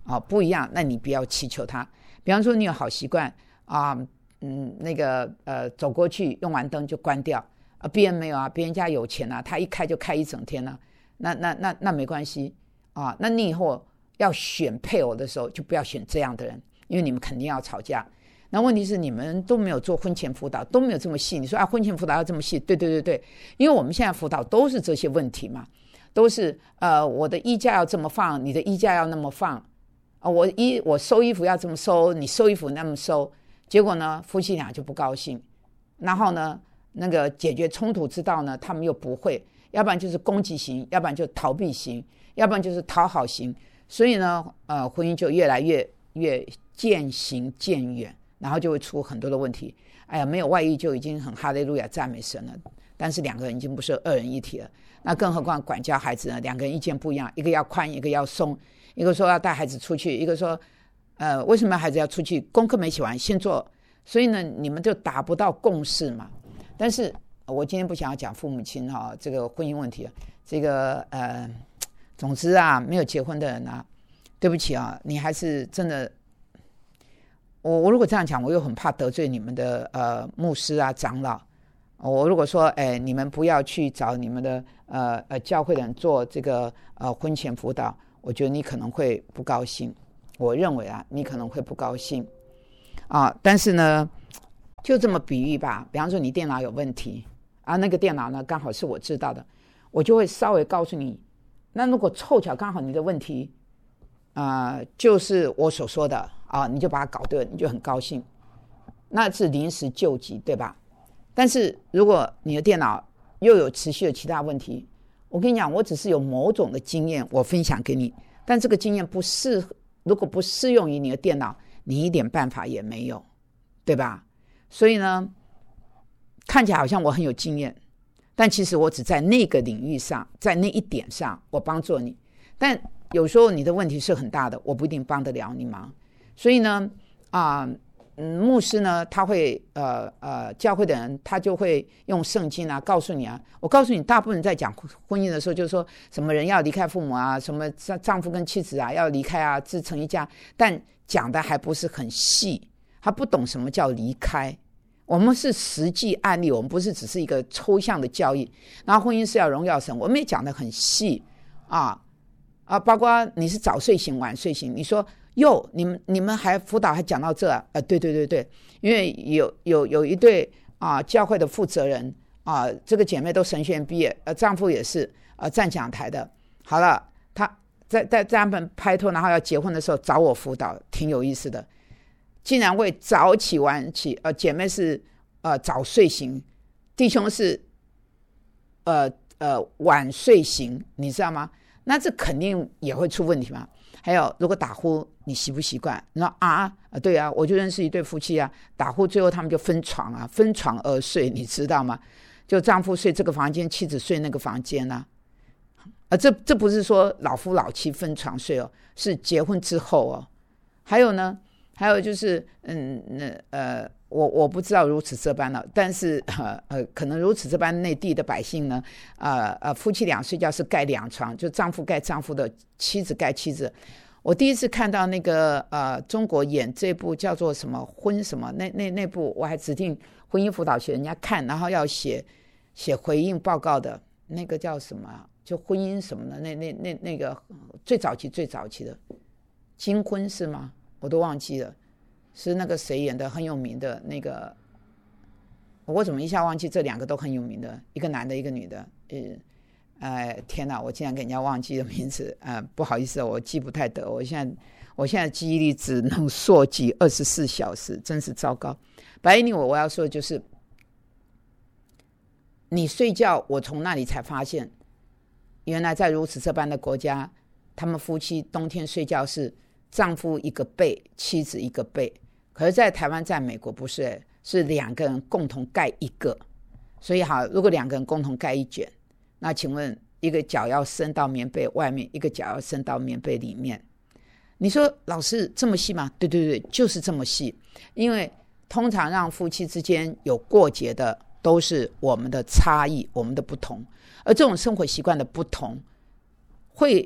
啊，不一样，那你不要祈求他。比方说你有好习惯啊，嗯，那个呃走过去用完灯就关掉啊，别人没有啊，别人家有钱啊，他一开就开一整天啊，那那那那没关系啊。那你以后要选配偶的时候就不要选这样的人，因为你们肯定要吵架。那问题是你们都没有做婚前辅导，都没有这么细。你说啊，婚前辅导要这么细？对对对对，因为我们现在辅导都是这些问题嘛，都是呃我的衣架要这么放，你的衣架要那么放啊，我衣我收衣服要这么收，你收衣服那么收，结果呢夫妻俩就不高兴，然后呢那个解决冲突之道呢他们又不会，要不然就是攻击型，要不然就逃避型，要不然就是讨好型，所以呢呃婚姻就越来越越渐行渐远。然后就会出很多的问题。哎呀，没有外遇就已经很哈利路亚赞美神了，但是两个人已经不是二人一体了。那更何况管教孩子呢？两个人意见不一样，一个要宽，一个要松，一个说要带孩子出去，一个说呃为什么孩子要出去？功课没写完先做。所以呢，你们就达不到共识嘛。但是我今天不想要讲父母亲哈、哦、这个婚姻问题，这个呃，总之啊，没有结婚的人啊，对不起啊，你还是真的。我我如果这样讲，我又很怕得罪你们的呃牧师啊长老。我如果说，哎，你们不要去找你们的呃呃教会的人做这个呃婚前辅导，我觉得你可能会不高兴。我认为啊，你可能会不高兴啊。但是呢，就这么比喻吧。比方说你电脑有问题啊，那个电脑呢刚好是我知道的，我就会稍微告诉你。那如果凑巧刚好你的问题啊、呃，就是我所说的。啊，你就把它搞对了，你就很高兴，那是临时救急，对吧？但是如果你的电脑又有持续的其他问题，我跟你讲，我只是有某种的经验，我分享给你，但这个经验不适，如果不适用于你的电脑，你一点办法也没有，对吧？所以呢，看起来好像我很有经验，但其实我只在那个领域上，在那一点上，我帮助你。但有时候你的问题是很大的，我不一定帮得了你忙。所以呢，啊、呃嗯，牧师呢，他会呃呃，教会的人他就会用圣经啊，告诉你啊，我告诉你，大部分人在讲婚姻的时候，就是说什么人要离开父母啊，什么丈夫跟妻子啊要离开啊，自成一家，但讲的还不是很细，他不懂什么叫离开。我们是实际案例，我们不是只是一个抽象的教义。然后婚姻是要荣耀神，我们也讲得很细啊啊，包括你是早睡型、晚睡型，你说。哟，你们你们还辅导还讲到这啊？呃，对对对对，因为有有有一对啊教会的负责人啊，这个姐妹都神学院毕业，呃，丈夫也是呃站讲台的。好了，他在在在他们拍拖，然后要结婚的时候找我辅导，挺有意思的。竟然会早起晚起，呃，姐妹是呃早睡型，弟兄是呃呃晚睡型，你知道吗？那这肯定也会出问题嘛。还有，如果打呼，你习不习惯？你说啊，对啊，我就认识一对夫妻啊，打呼最后他们就分床啊，分床而睡，你知道吗？就丈夫睡这个房间，妻子睡那个房间啊。啊，这这不是说老夫老妻分床睡哦，是结婚之后哦。还有呢，还有就是，嗯，那呃，我我不知道如此这般了，但是呃呃，可能如此这般内地的百姓呢，呃呃，夫妻俩睡觉是盖两床，就丈夫盖丈夫的，妻子盖妻子。我第一次看到那个呃中国演这部叫做什么婚什么那那那部，我还指定婚姻辅导学人家看，然后要写写回应报告的那个叫什么，就婚姻什么的，那那那那个最早期最早期的金婚是吗？我都忘记了。是那个谁演的很有名的那个，我怎么一下忘记这两个都很有名的，一个男的一个女的，呃，呃，天哪，我竟然给人家忘记了名字，呃，不好意思，我记不太得，我现在我现在记忆力只能溯及二十四小时，真是糟糕。白你我我要说的就是，你睡觉，我从那里才发现，原来在如此这般的国家，他们夫妻冬天睡觉是丈夫一个被，妻子一个被。可是在台湾在美国不是，是两个人共同盖一个。所以好，如果两个人共同盖一卷，那请问一个脚要伸到棉被外面，一个脚要伸到棉被里面，你说老师这么细吗？对对对，就是这么细。因为通常让夫妻之间有过节的都是我们的差异，我们的不同，而这种生活习惯的不同会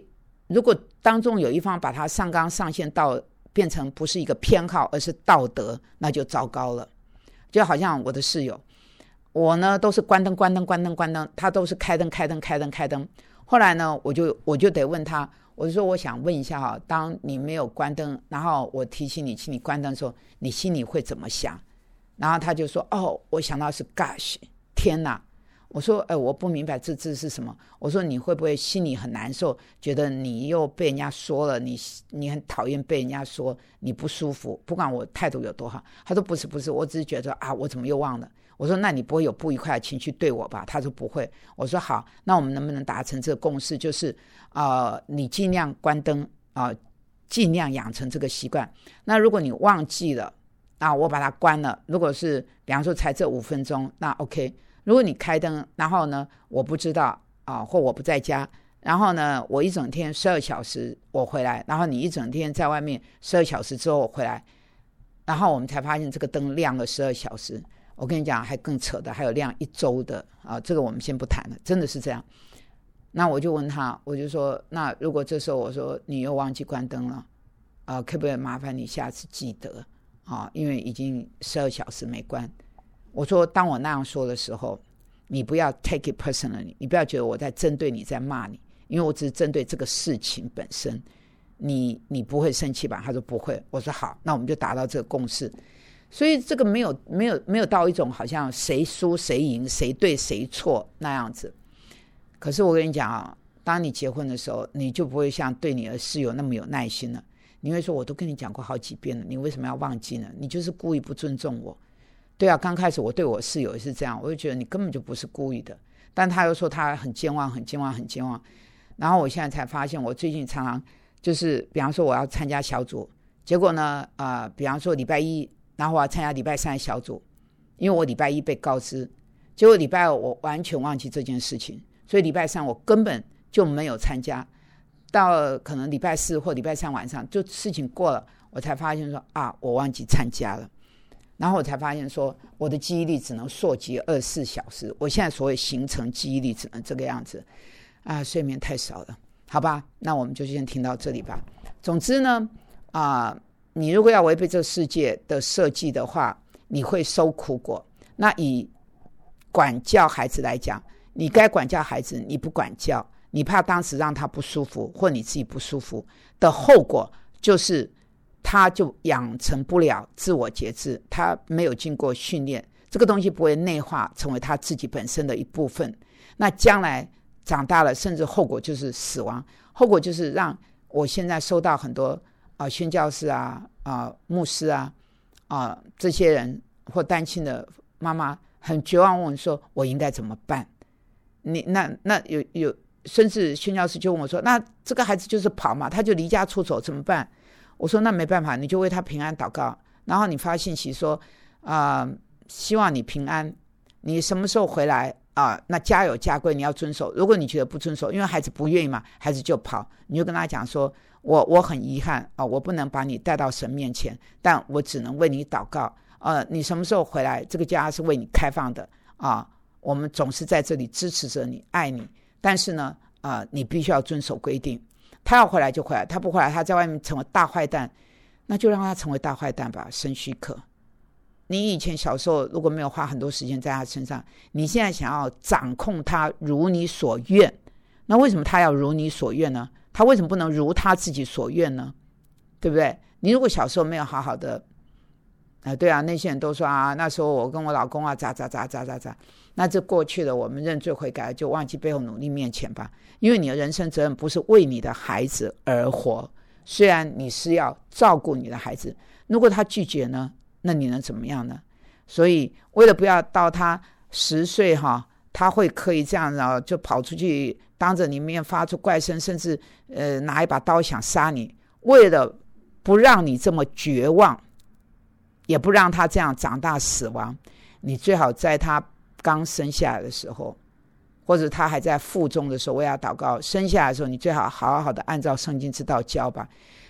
如果当中有一方把它上纲上线到变成不是一个偏好而是道德，那就糟糕了。就好像我的室友，我呢都是关灯关灯关灯关灯，他都是开灯开灯开灯开灯。后来呢我就我就得问他，我就说我想问一下哈，当你没有关灯，然后我提醒你请你关灯的时候，你心里会怎么想？然后他就说哦，我想到是 gosh 天哪。我说哎，我不明白这字是什么。我说你会不会心里很难受，觉得你又被人家说了，你你很讨厌被人家说，你不舒服，不管我态度有多好。他说不是不是，我只是觉得啊，我怎么又忘了。我说那你不会有不愉快的情绪对我吧？他说不会。我说好，那我们能不能达成这个共识，就是呃，你尽量关灯啊、呃，尽量养成这个习惯。那如果你忘记了，那我把它关了，如果是比方说才这五分钟，那 OK。如果你开灯，然后呢我不知道啊，或我不在家，然后呢我一整天十二小时我回来，然后你一整天在外面十二小时之后我回来，然后我们才发现这个灯亮了十二小时。我跟你讲还更扯的，还有亮一周的啊，这个我们先不谈了，真的是这样。那我就问他，我就说那如果这时候我说你又忘记关灯了啊，可不可以麻烦你下次记得啊，因为已经十二小时没关。我说当我那样说的时候，你不要 take it personally， 你不要觉得我在针对你，在骂你，因为我只是针对这个事情本身。你你不会生气吧？他说不会。我说好，那我们就达到这个共识。所以这个没有没有没有到一种好像谁输谁赢谁对谁错那样子。可是我跟你讲啊，当你结婚的时候，你就不会像对你的室友那么有耐心了。你会说我都跟你讲过好几遍了，你为什么要忘记呢？你就是故意不尊重我。对啊，刚开始我对我室友也是这样，我就觉得你根本就不是故意的，但他又说他很健忘很健忘很健忘。然后我现在才发现，我最近常常就是比方说我要参加小组，结果呢呃，比方说礼拜一，然后我要参加礼拜三的小组，因为我礼拜一被告知，结果礼拜二我完全忘记这件事情，所以礼拜三我根本就没有参加。到可能礼拜四或礼拜三晚上就事情过了，我才发现说啊，我忘记参加了。然后我才发现说我的记忆力只能溯及二十四小时，我现在所谓形成记忆力只能这个样子啊，睡眠太少了，好吧，那我们就先听到这里吧。总之呢啊，你如果要违背这个世界的设计的话，你会收苦果。那以管教孩子来讲，你该管教孩子你不管教，你怕当时让他不舒服或你自己不舒服的后果，就是他就养成不了自我节制，他没有经过训练，这个东西不会内化成为他自己本身的一部分。那将来长大了，甚至后果就是死亡，后果就是让我现在收到很多啊、呃、宣教士啊啊、呃、牧师啊啊、呃、这些人或单亲的妈妈很绝望，问说我应该怎么办？你那那有有甚至宣教士就问我说，那这个孩子就是跑嘛，他就离家出走怎么办？我说那没办法，你就为他平安祷告，然后你发信息说啊、呃，希望你平安，你什么时候回来啊、呃？那家有家规，你要遵守。如果你觉得不遵守，因为孩子不愿意嘛，孩子就跑，你就跟他讲说，我我很遗憾啊、呃，我不能把你带到神面前，但我只能为你祷告。呃，你什么时候回来？这个家是为你开放的啊、呃，我们总是在这里支持着你，爱你，但是呢，啊、呃，你必须要遵守规定。他要回来就回来，他不回来他在外面成为大坏蛋，那就让他成为大坏蛋吧，神许可。你以前小时候如果没有花很多时间在他身上，你现在想要掌控他如你所愿，那为什么他要如你所愿呢？他为什么不能如他自己所愿呢？对不对？你如果小时候没有好好的啊，对啊，那些人都说啊，那时候我跟我老公啊，咋咋咋咋咋咋，那这过去了，我们认罪悔改，就忘记背后努力面前吧。因为你的人生责任不是为你的孩子而活，虽然你是要照顾你的孩子，如果他拒绝呢，那你能怎么样呢？所以为了不要到他十岁哈，他会可以这样然后就跑出去当着你面发出怪声，甚至呃拿一把刀想杀你，为了不让你这么绝望，也不让他这样长大死亡，你最好在他刚生下来的时候，或者他还在腹中的时候，为他祷告，生下来的时候你最好好好的按照圣经之道教吧。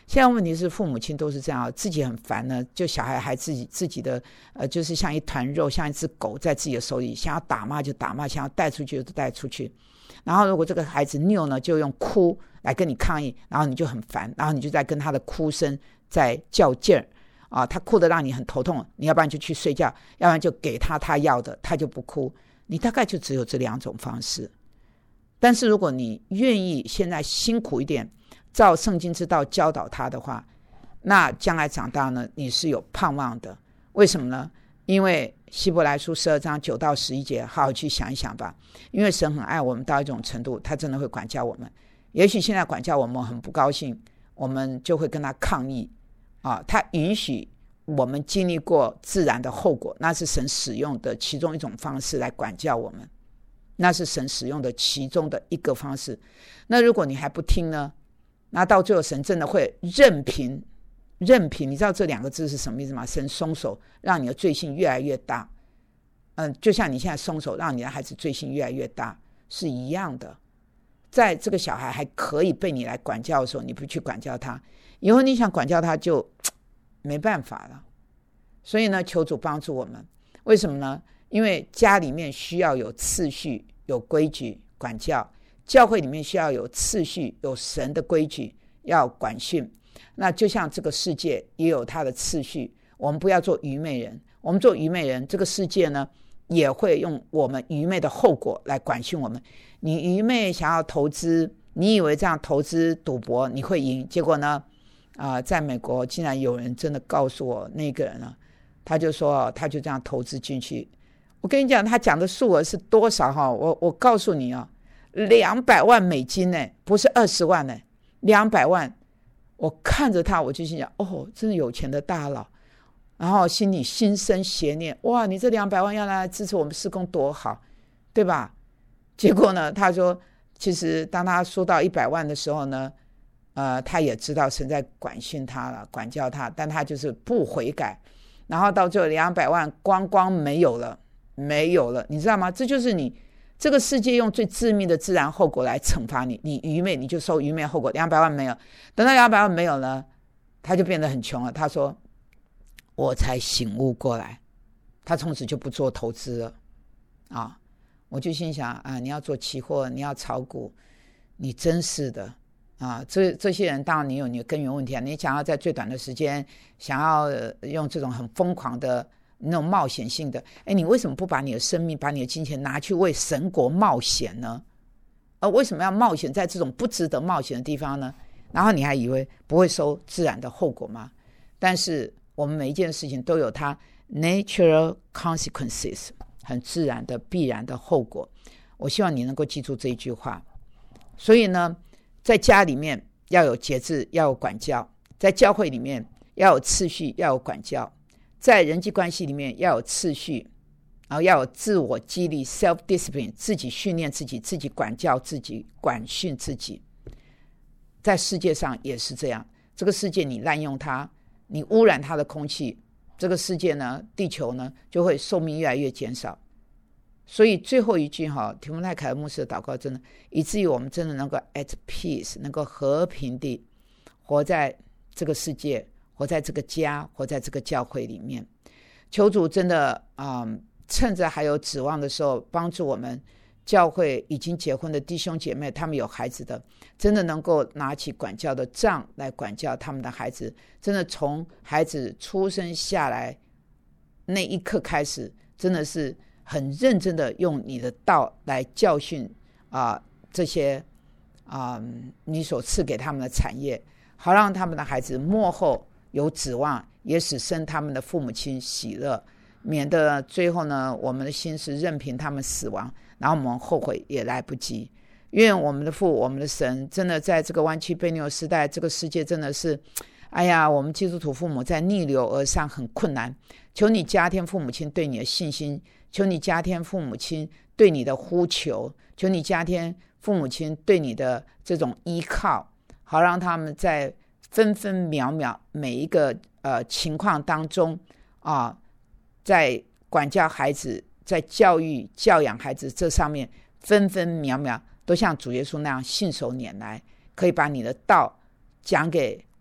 现在问题是父母亲都是这样，自己很烦呢，就小孩还自己自己的呃，就是像一团肉，像一只狗在自己的手里，想要打骂就打骂，想要带出去就带出去。然后如果这个孩子拗呢，就用哭来跟你抗议，然后你就很烦，然后你就在跟他的哭声在较劲儿啊，他哭得让你很头痛，你要不然就去睡觉，要不然就给他他要的，他就不哭。你大概就只有这两种方式。但是如果你愿意现在辛苦一点，照圣经之道教导他的话，那将来长大呢，你是有盼望的。为什么呢？因为希伯来书十二章九到十一节，好好去想一想吧。因为神很爱我们到一种程度，他真的会管教我们。也许现在管教我们很不高兴，我们就会跟他抗议啊。他允许我们经历过自然的后果，那是神使用的其中一种方式来管教我们，那是神使用的其中的一个方式。那如果你还不听呢，那到最后神真的会任凭任凭，你知道这两个字是什么意思吗？神松手让你的罪性越来越大，嗯，就像你现在松手让你的孩子罪性越来越大是一样的。在这个小孩还可以被你来管教的时候，你不去管教他，以后你想管教他就没办法了。所以呢，求主帮助我们。为什么呢？因为家里面需要有次序有规矩管教，教会里面需要有次序有神的规矩要管训。那就像这个世界也有它的次序，我们不要做愚昧人。我们做愚昧人，这个世界呢也会用我们愚昧的后果来管训我们。你愚昧想要投资，你以为这样投资赌博你会赢，结果呢呃、在美国竟然有人真的告诉我，那个人呢他就说他就这样投资进去。我跟你讲他讲的数额是多少哈？我我告诉你啊，两百万美金呢，不是二十万呢，两百万。我看着他，我就心想，哦，真是有钱的大佬。然后心里心生邪念，哇，你这两百万要来支持我们事工多好，对吧？结果呢，他说，其实当他说到一百万的时候呢，呃，他也知道神在管训他了，管教他，但他就是不悔改。然后到最后两百万光光没有了，没有了，你知道吗？这就是你这个世界用最致命的自然后果来惩罚你，你愚昧你就受愚昧后果。两百万没有，等到两百万没有呢，他就变得很穷了。他说我才醒悟过来，他从此就不做投资了啊！我就心想啊，你要做期货，你要炒股，你真是的啊！这这些人当然你有你的根源问题啊，你想要在最短的时间想要、呃、用这种很疯狂的那种冒险性的，哎，你为什么不把你的生命把你的金钱拿去为神国冒险呢？而为什么要冒险在这种不值得冒险的地方呢？然后你还以为不会受自然的后果吗？但是我们每一件事情都有它 natural consequences， 很自然的必然的后果。我希望你能够记住这一句话。所以呢，在家里面要有节制，要有管教；在教会里面要有次序，要有管教；在人际关系里面要有次序，然后要有自我激励 self discipline， 自己训练自己，自己管教自己，管训自己。在世界上也是这样，这个世界你滥用它，你污染它的空气，这个世界呢，地球呢就会寿命越来越减少。所以最后一句哈，提摩太凯勒牧师的祷告，真的以至于我们真的能够 at peace， 能够和平地活在这个世界，活在这个家，活在这个教会里面。求主真的、嗯、趁着还有指望的时候，帮助我们教会已经结婚的弟兄姐妹，他们有孩子的，真的能够拿起管教的杖来管教他们的孩子。真的从孩子出生下来那一刻开始，真的是很认真的用你的道来教训啊、呃、这些啊、呃、你所赐给他们的产业，好让他们的孩子末后有指望，也使生他们的父母亲喜乐，免得最后呢，我们的心是任凭他们死亡，然后我们后悔也来不及。愿我们的父，我们的神，真的在这个弯曲悖谬的时代，这个世界真的是，哎呀，我们基督徒父母在逆流而上很困难。求你加添父母亲对你的信心，求你加添父母亲对你的呼求，求你加添父母亲对你的这种依靠，好让他们在分分秒秒每一个呃情况当中啊，在管教孩子，在教育教养孩子这上面，分分秒秒都像主耶稣那样信手拈来，可以把你的道讲给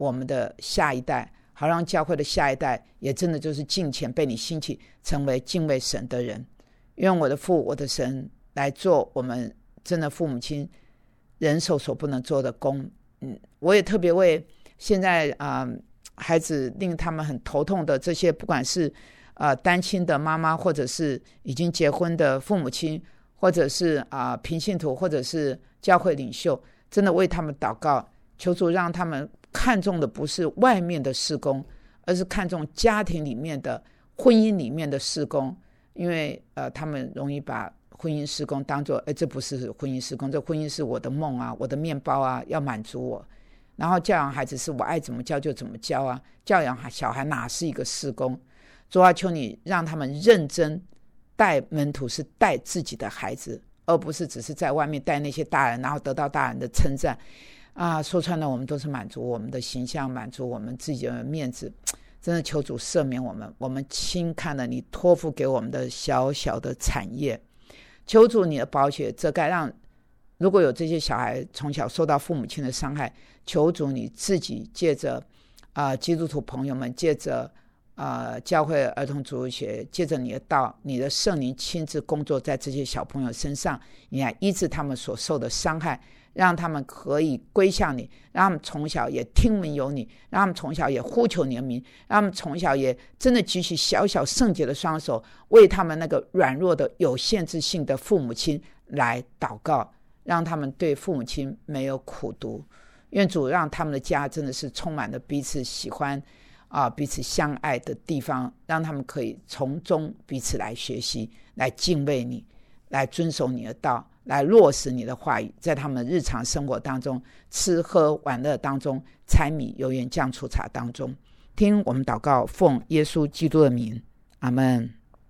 我们的下一代，好让教会的下一代也真的就是敬虔被你兴起，成为敬畏神的人。愿我的父我的神来做我们真的父母亲人手所不能做的工。嗯，我也特别为现在啊、呃、孩子令他们很头痛的这些，不管是呃单亲的妈妈，或者是已经结婚的父母亲，或者是啊、呃、平信徒，或者是教会领袖，真的为他们祷告，求主让他们看重的不是外面的事工，而是看重家庭里面的婚姻里面的事工。因为呃他们容易把婚姻事工当作哎，这不是婚姻事工，这婚姻是我的梦啊，我的面包啊，要满足我。然后教养孩子是我爱怎么教就怎么教啊，教养小孩哪是一个事工？主啊，求你让他们认真带门徒，是带自己的孩子，而不是只是在外面带那些大人，然后得到大人的称赞啊。说穿了，我们都是满足我们的形象，满足我们自己的面子。真的求主赦免我们，我们轻看了你托付给我们的小小的产业。求主你的宝血遮盖，让如果有这些小孩从小受到父母亲的伤害，求主你自己借着、呃、基督徒朋友们，借着、呃、教会儿童主日学，借着你的道，你的圣灵亲自工作在这些小朋友身上，你来医治他们所受的伤害，让他们可以归向你，让他们从小也听闻有你，让他们从小也呼求你的名，让他们从小也真的举起小小圣洁的双手，为他们那个软弱的有限制性的父母亲来祷告，让他们对父母亲没有苦毒。愿主让他们的家真的是充满了彼此喜欢、啊、彼此相爱的地方，让他们可以从中彼此来学习，来敬畏你，来遵守你的道，来落实你的话语，在他们日常生活当中，吃喝玩乐当中，柴米油盐酱醋茶当中。听我们祷告，奉耶稣基督的名，阿们。